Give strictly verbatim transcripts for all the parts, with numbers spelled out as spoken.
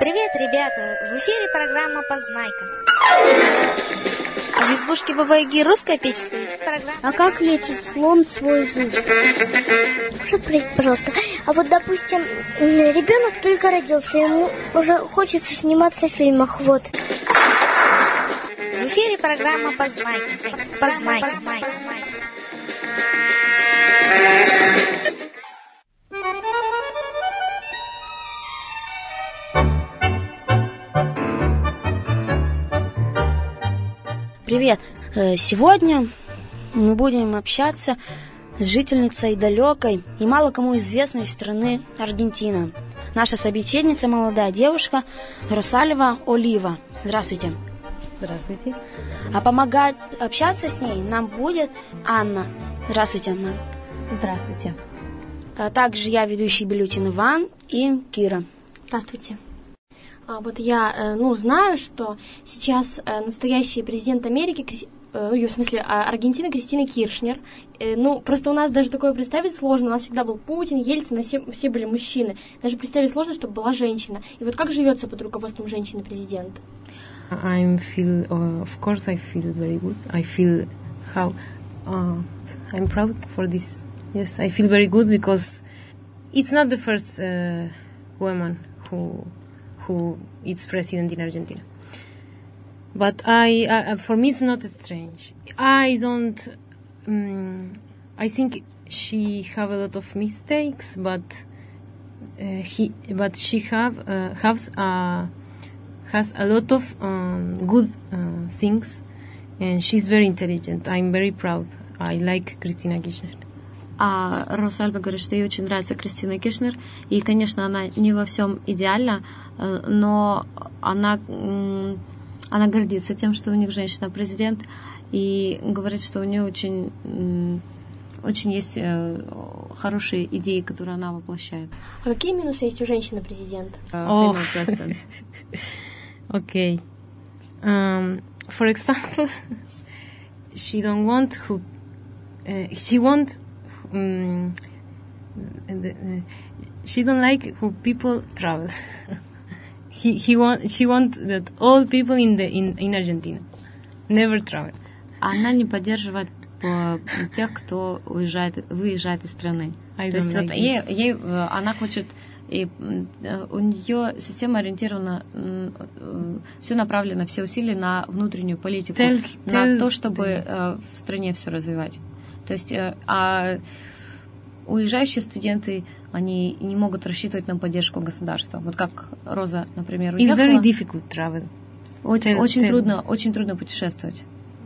Привет, ребята! В эфире программа «Познайка». А в избушке Бабы-Яги русская печь стоит. Программа... А как лечит слон свой зуб? Что спросить, пожалуйста? А вот, допустим, ребенок только родился, ему уже хочется сниматься в фильмах, вот. В эфире программа «Познайка». Познайка. Познайка. Привет! Сегодня мы будем общаться с жительницей далекой и мало кому известной страны Аргентина. Наша собеседница, молодая девушка Росальва Олива. Здравствуйте. Здравствуйте. А помогать общаться с ней нам будет Анна. Здравствуйте, Анна. Здравствуйте. А также я, ведущий бюллетень Иван и Кира. Здравствуйте. А вот я, ну, знаю, что сейчас настоящий президент Америки, ну, в смысле, Аргентины, Кристина Киршнер. Ну, просто у нас даже такое представить сложно. У нас всегда был Путин, Ельцин, и все, все были мужчины. Даже представить сложно, чтобы была женщина. И вот как живется под руководством женщины-президента? I feel, uh, of course, I feel very good. I feel how uh, I'm proud for this. Yes, I feel very good because it's not the first uh, woman who who is president in Argentina. But I, I, for me, it's not strange. I don't. Um, I think she have a lot of mistakes, but uh, he, but she have uh, has a has a lot of um, good uh, things, and she's very intelligent. I'm very proud. I like Кристина Киршнер. А Росальва говорит, что ей очень нравится Кристина Киршнер, и, конечно, она не во всем идеальна, но она, она гордится тем, что у них женщина-президент, и говорит, что у нее очень, очень есть хорошие идеи, которые она воплощает. А какие минусы есть у женщины-президента? Oh, okay. Um, for example, she don't want who uh, she want. Um, the, uh, she don't like who people travel. he he want she want that all people in the in in Argentina never travel. Она не поддерживает тех, кто уезжает, выезжает из страны. I То есть like вот ей, ей она хочет, и у нее система ориентирована, все направлено, все усилия на внутреннюю политику, tell, на tell, то, чтобы tell. в стране все развивать. То есть, а уезжающие студенты, они не могут рассчитывать на поддержку государства. Вот как Роза, например, уехала. It's very difficult travel. Очень, tell, очень tell. трудно, очень трудно путешествовать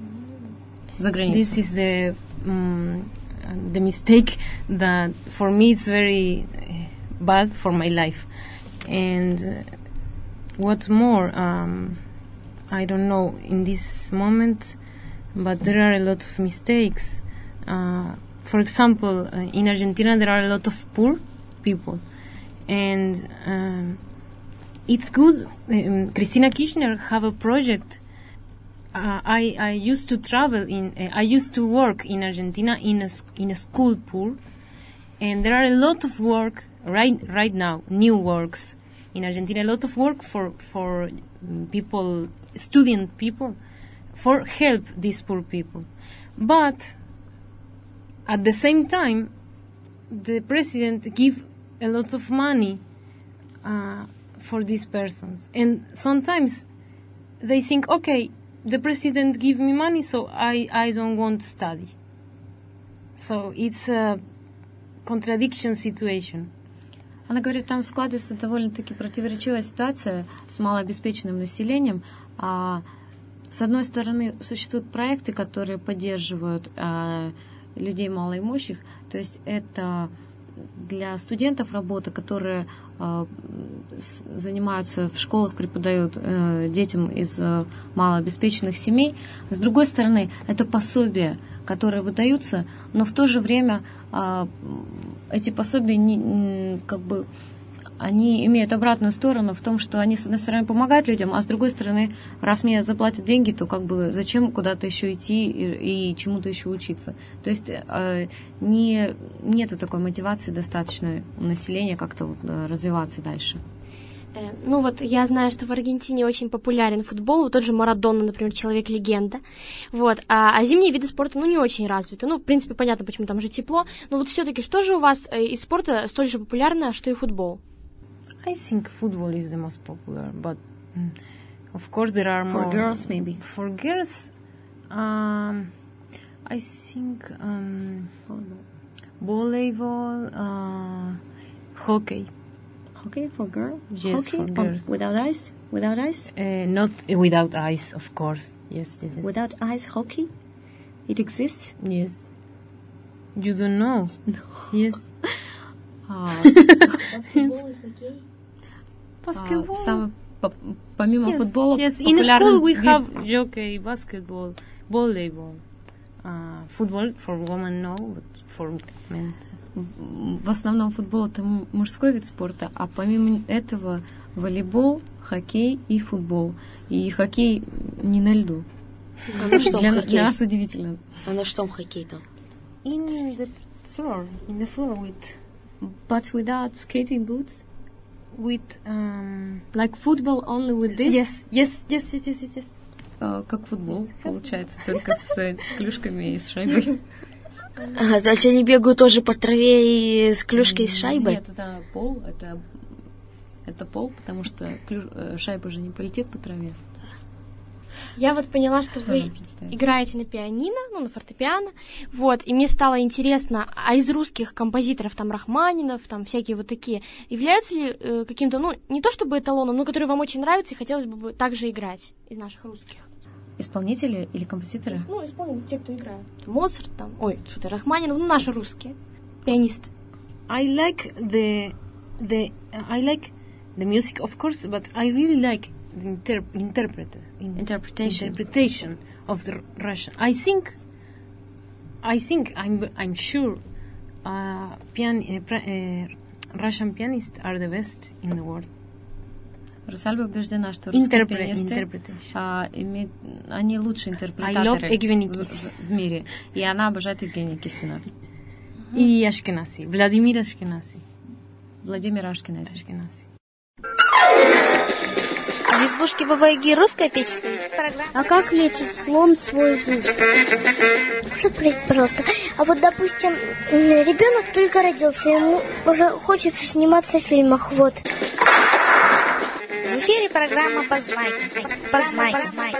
за границу. This is the um, the mistake that for me it's very bad for my life. And uh, what more? Um, I don't know in this moment, but there are a lot of mistakes. Uh, for example, uh, in Argentina there are a lot of poor people, and um, it's good. Um, Cristina Kirchner have a project. Uh, I I used to travel in. Uh, I used to work in Argentina in a in a school pool, and there are a lot of work right right now. New works in Argentina. A lot of work for for people, student people, for help these poor people, but at the same time, the president give a lot of money uh, for these persons. And sometimes they think, okay, the president give me money, so I, I don't want to study. So it's a contradiction situation. Она говорит, там складывается довольно-таки противоречивая ситуация с малообеспеченным населением. А, с одной стороны, существуют проекты, которые поддерживают а, людей малоимущих, то есть это для студентов работа, которые э, с, занимаются в школах, преподают э, детям из э, малообеспеченных семей. С другой стороны, это пособия, которые выдаются, но в то же время э, эти пособия не, как бы они имеют обратную сторону в том, что они, с одной стороны, помогают людям, а с другой стороны, раз мне заплатят деньги, то как бы зачем куда-то еще идти и, и чему-то еще учиться. То есть э, не, нету такой мотивации достаточной у населения как-то вот, развиваться дальше. Э, ну вот я знаю, что в Аргентине очень популярен футбол, вот тот же Марадона, например, человек-легенда. Вот, а, а зимние виды спорта, ну, не очень развиты. Ну, в принципе, понятно, почему там же тепло. Но вот все-таки, что же у вас э, из спорта столь же популярно, что и футбол? I think football is the most popular, but mm, of course there are For more. girls, maybe. For girls, um, I think um, volleyball, uh, hockey. Hockey for girls? Yes, Hockey? for girls. Um, without ice? Without ice? Uh, not without ice, of course. Yes, yes, yes. Without ice hockey? It exists? Yes. You don't know? No. Yes. А, Баскетбол и хоккей. Basketball. а, самый, по- помимо Yes, футбола, yes. In популярный school we вид- have jockey, basketball, volleyball, uh, football for women, no, but for men. в основном футбол это м- мужской вид спорта, а помимо этого волейбол, хоккей и футбол. И хоккей не на льду. А на что Для, хоккей? для нас удивительно. А на что хоккей там? In the floor, in the floor with But without skating boots, with um. like football only with this, Yes, yes, yes, yes, yes, yes, yes. э, как футбол, получается, только с, э, с клюшками и с шайбой. А, то есть они бегают тоже по траве и с клюшкой и с шайбой? Нет, это пол, это, это пол, потому что клю- э, шайба же не полетит по траве. Я вот поняла, что вы Сложно представить. играете на пианино, ну, на фортепиано, вот, и мне стало интересно, а из русских композиторов, там, Рахманинов, там, всякие вот такие, являются ли э, каким-то, ну, не то чтобы эталоном, но которые вам очень нравятся и хотелось бы также играть из наших русских? Исполнители или композиторы? Ну, исполним те, кто играет. Моцарт, там, ой, что-то Рахманинов, ну, наши русские, пианисты. I like the the I like the music, of course, but I really like the inter- interpreter in- Interpretation. interpretation of the Russian. I think I think I'm I'm sure uh, pian- uh, pra- uh, Russian pianists are the best in the world. Русальба убеждена, что русские Interpre- пианисты interpretation. а, имеют, они лучшие I интерпретаторы love Evgeny в, Kissin. в- в мире. И она обожает Евгения Кисина. И Ашкенази, Владимир Ашкенази. Владимир Ашкенази. Ашкенази. А в избушке Баба Яги русская печь стоит. Программа. А как лечит слон свой зуб? Что, простите, пожалуйста. А вот, допустим, ребенок только родился, ему уже хочется сниматься в фильмах, вот. В эфире программа «Познайка». Познайка. Познайка.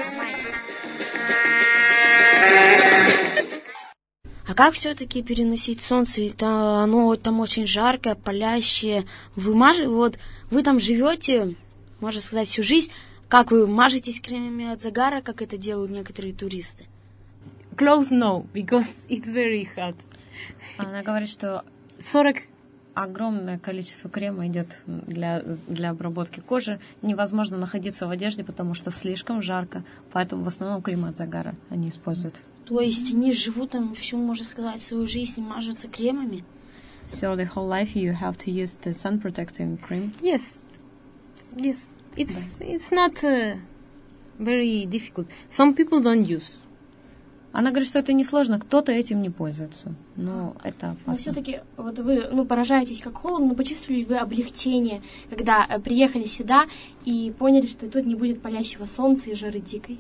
А как все-таки переносить солнце? Ведь там, оно там очень жаркое, палящее. Вы маж... вот вы там живете, можно сказать, всю жизнь. Как вы мажетесь кремами от загара, как это делают некоторые туристы? Close no, because it's very hot. Она говорит, что сорок огромное количество крема идет для, для обработки кожи. Невозможно находиться в одежде, потому что слишком жарко. Поэтому в основном кремы от загара они используют. То есть они живут там всю, можно сказать, свою жизнь и мажутся кремами? So the whole life you have to use the sun protecting cream. Yes, yes. It's it's not uh, very difficult. Some people don't use. Она говорит, что это несложно, кто-то этим не пользуется. Но это Но опасно. все-таки вот вы, ну, поражаетесь, как холодно, но почувствовали ли вы облегчение, когда э, приехали сюда и поняли, что тут не будет палящего солнца и жары дикой?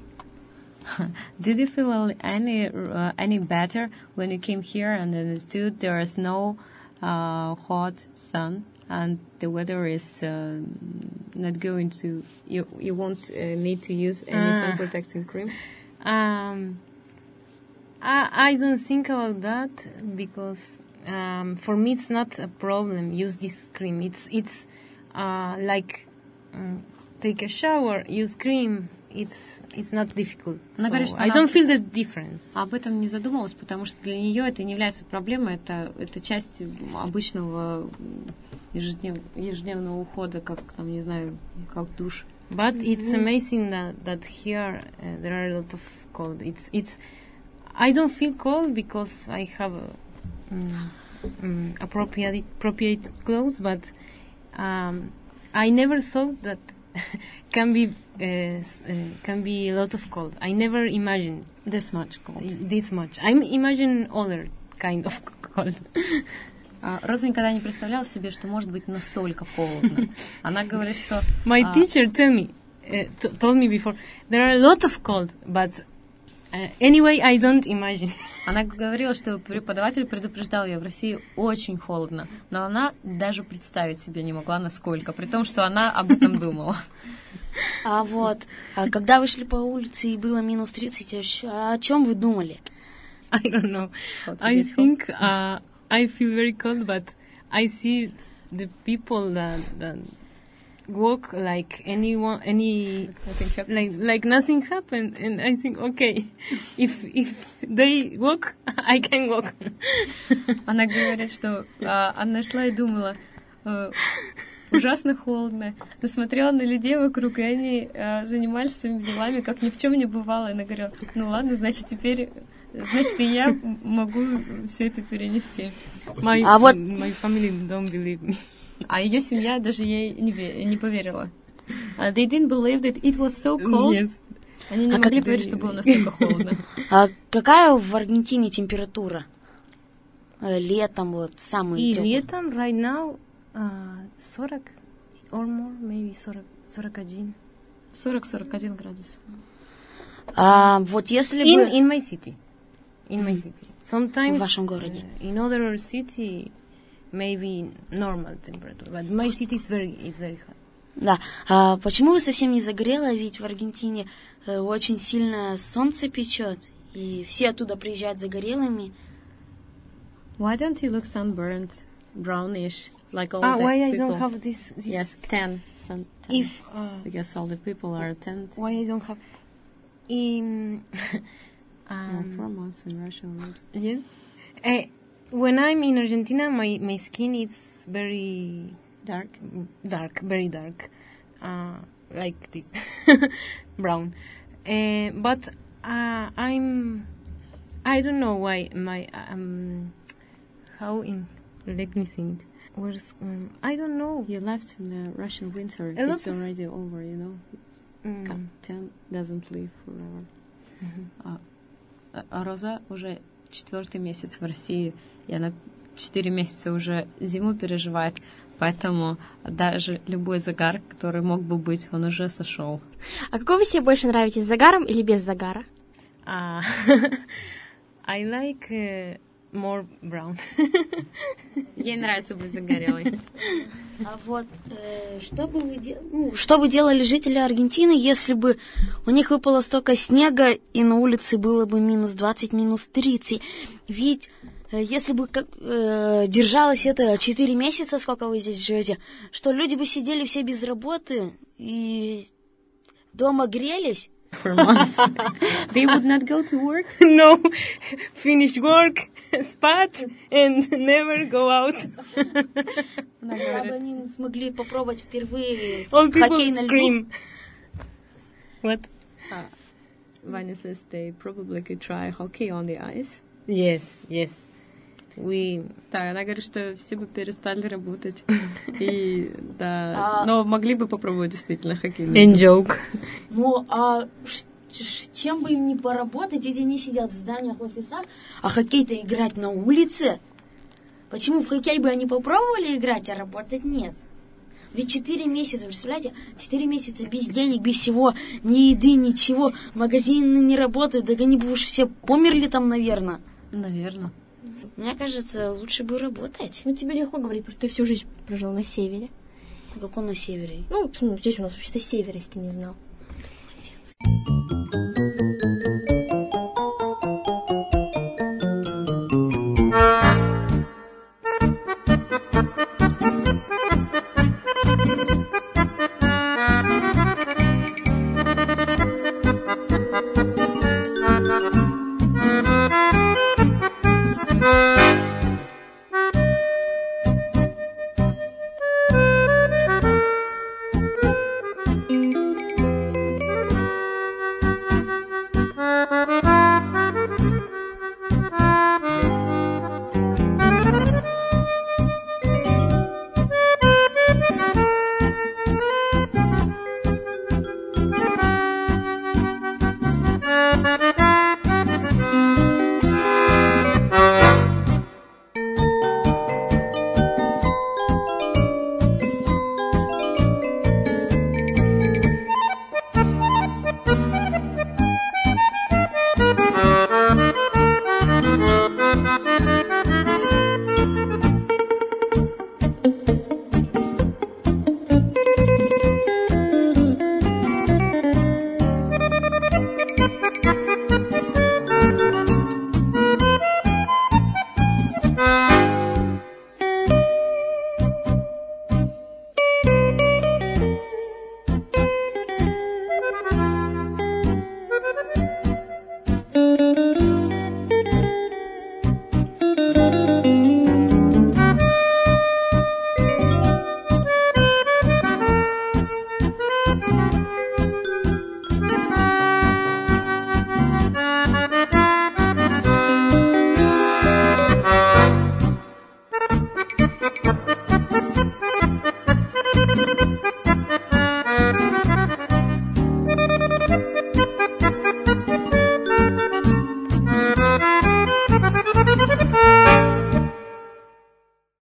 Did you feel any uh, any better when you came here and understood there is no uh, hot sun and the weather is uh, not going to you you won't uh, need to use any Ah. sun protecting cream? Um, I I don't think about that because um, for me it's not a problem. Use this cream. It's it's uh, like um, take a shower, use cream. It's it's not difficult. Она So говорит, что I она- don't feel the difference. Об этом не задумалась, потому что для нее это не является проблемой, это, это часть обычного ежеднев- ежедневного ухода, как, там, не знаю, как душ. But it's amazing that that here uh, there are a lot of cold. It's it's I don't feel cold because I have um, um, appropriate appropriate clothes, but um, I never thought that can be uh, s- uh, can be a lot of cold. I never imagined This much cold. this much. I imagine other kind of cold. А Роза никогда не представляла себе, что может быть настолько холодно. Она говорит, что... My а, teacher told me, uh, t- told me before, there are a lot of cold, but uh, anyway, I don't imagine. Она говорила, что преподаватель предупреждал ее, в России очень холодно, но она даже представить себе не могла, насколько, при том, что она об этом думала. А вот, а когда вышли по улице и было минус тридцать, о чем вы думали? I don't know. I think uh, I feel very cold, but I see the people that, that walk like anyone, any like like nothing happened, and I think, okay, if if they walk, I can walk. Она говорит, что а, она шла и думала, э, ужасно холодно, но смотрела на людей вокруг, и они э, занимались своими делами, как ни в чем не бывало. И она говорила, ну ладно, значит, теперь, значит, и я могу все это перенести. My, А вот- my family don't believe me. А ее семья даже ей не, ве- не поверила. Uh, they didn't believe that it was so cold. Yes. Они не А могли как- поверить, что было настолько холодно. А какая в Аргентине температура? Э, Летом, вот, самый И теплый. летом right now uh, сорок or more, maybe сорок, сорок один. сорок-сорок один градус. А вот если In бы... in my city, in my city. Sometimes В вашем городе. uh, in other city maybe normal temperature, but my city is very is very hot. Да. А почему вы совсем не загорела? Ведь в Аргентине э, очень сильно солнце печет, и все оттуда приезжают загорелыми. Why don't you look sunburnt, brownish, like all Ah, the why I people? don't have this? this Yes, tan. Sun tan. If uh, Because all the people are tanned. why I don't have in Um, um, from us in Russia, right? yeah. Uh, when I'm in Argentina, my, my skin is very Dark. dark, very dark, uh, like this, brown. Uh, but uh, I'm, I don't know why my um, how in let me think. Where's um, I don't know. You left in the Russian winter. A lot It's of- already over, you know. Mm. Tan doesn't live forever. А, а Роза уже четвертый месяц в России, и она четыре месяца уже зиму переживает, поэтому даже любой загар, который мог бы быть, он уже сошел. А какой вы себе больше нравитесь, с загаром или без загара? Uh, I like uh, more brown. Ей нравится быть загорелой. А вот э, что бы вы де- ну, что бы делали жители Аргентины, если бы у них выпало столько снега и на улице было бы минус двадцать, минус тридцать? Ведь э, если бы как, э, держалось это четыре месяца, сколько вы здесь живете, что люди бы сидели все без работы и дома грелись? For months. They would not go to work. No, finish work, spat, and never go out. Когда бы они смогли попробовать впервые All people хоккей на льду. scream. What? Vanya says they probably could try hockey on the ice. Yes, yes. We Да, она говорит, что все бы перестали работать. И, да, А- но могли бы попробовать действительно хоккей. and joke. Ну, а ш- ш- чем бы им не поработать, ведь они сидят в зданиях, в офисах, а хоккей-то играть на улице? Почему в хоккей бы они попробовали играть, а работать нет? Ведь четыре месяца, представляете, четыре месяца без денег, без всего, ни еды, ничего, магазины не работают, да они бы уж все померли там, наверное. Наверное. Мне кажется, лучше бы работать. Ну, тебе легко говорить, потому что ты всю жизнь прожил на севере. Как он на севере. Ну, ну, здесь у нас вообще-то север, если ты не знал.